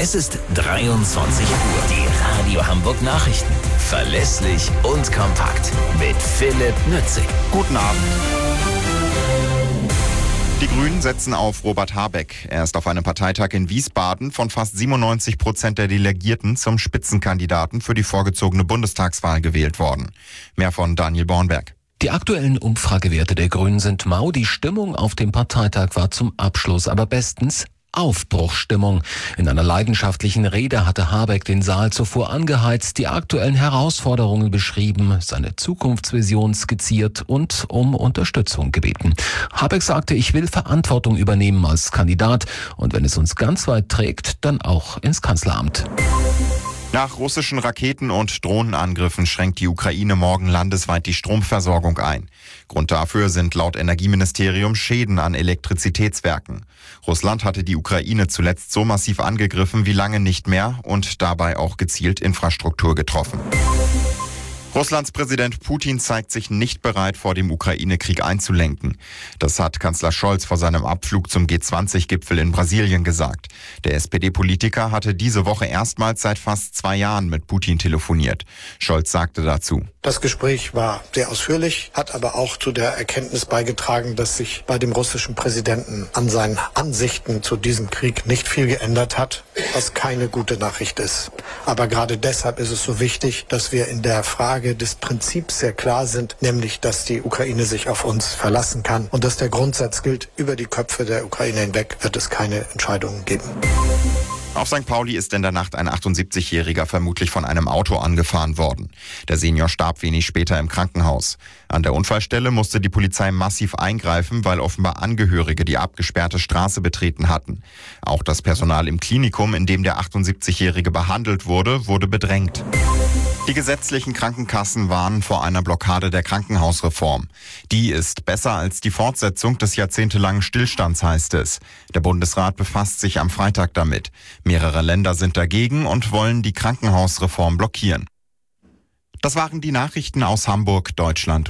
Es ist 23 Uhr. Die Radio Hamburg Nachrichten. Verlässlich und kompakt. Mit Philipp Nützig. Guten Abend. Die Grünen setzen auf Robert Habeck. Er ist auf einem Parteitag in Wiesbaden von fast 97% der Delegierten zum Spitzenkandidaten für die vorgezogene Bundestagswahl gewählt worden. Mehr von Daniel Bornberg. Die aktuellen Umfragewerte der Grünen sind mau. Die Stimmung auf dem Parteitag war zum Abschluss aber bestens Aufbruchsstimmung. In einer leidenschaftlichen Rede hatte Habeck den Saal zuvor angeheizt, die aktuellen Herausforderungen beschrieben, seine Zukunftsvision skizziert und um Unterstützung gebeten. Habeck sagte, ich will Verantwortung übernehmen als Kandidat und wenn es uns ganz weit trägt, dann auch ins Kanzleramt. Nach russischen Raketen- und Drohnenangriffen schränkt die Ukraine morgen landesweit die Stromversorgung ein. Grund dafür sind laut Energieministerium Schäden an Elektrizitätswerken. Russland hatte die Ukraine zuletzt so massiv angegriffen wie lange nicht mehr und dabei auch gezielt Infrastruktur getroffen. Russlands Präsident Putin zeigt sich nicht bereit, vor dem Ukraine-Krieg einzulenken. Das hat Kanzler Scholz vor seinem Abflug zum G20-Gipfel in Brasilien gesagt. Der SPD-Politiker hatte diese Woche erstmals seit fast 2 Jahren mit Putin telefoniert. Scholz sagte dazu: Das Gespräch war sehr ausführlich, hat aber auch zu der Erkenntnis beigetragen, dass sich bei dem russischen Präsidenten an seinen Ansichten zu diesem Krieg nicht viel geändert hat, was keine gute Nachricht ist. Aber gerade deshalb ist es so wichtig, dass wir in der Frage des Prinzips sehr klar sind, nämlich, dass die Ukraine sich auf uns verlassen kann und dass der Grundsatz gilt, über die Köpfe der Ukraine hinweg wird es keine Entscheidungen geben. Auf St. Pauli ist in der Nacht ein 78-Jähriger vermutlich von einem Auto angefahren worden. Der Senior starb wenig später im Krankenhaus. An der Unfallstelle musste die Polizei massiv eingreifen, weil offenbar Angehörige die abgesperrte Straße betreten hatten. Auch das Personal im Klinikum, in dem der 78-Jährige behandelt wurde, wurde bedrängt. Die gesetzlichen Krankenkassen warnen vor einer Blockade der Krankenhausreform. Die ist besser als die Fortsetzung des jahrzehntelangen Stillstands, heißt es. Der Bundesrat befasst sich am Freitag damit. Mehrere Länder sind dagegen und wollen die Krankenhausreform blockieren. Das waren die Nachrichten aus Hamburg, Deutschland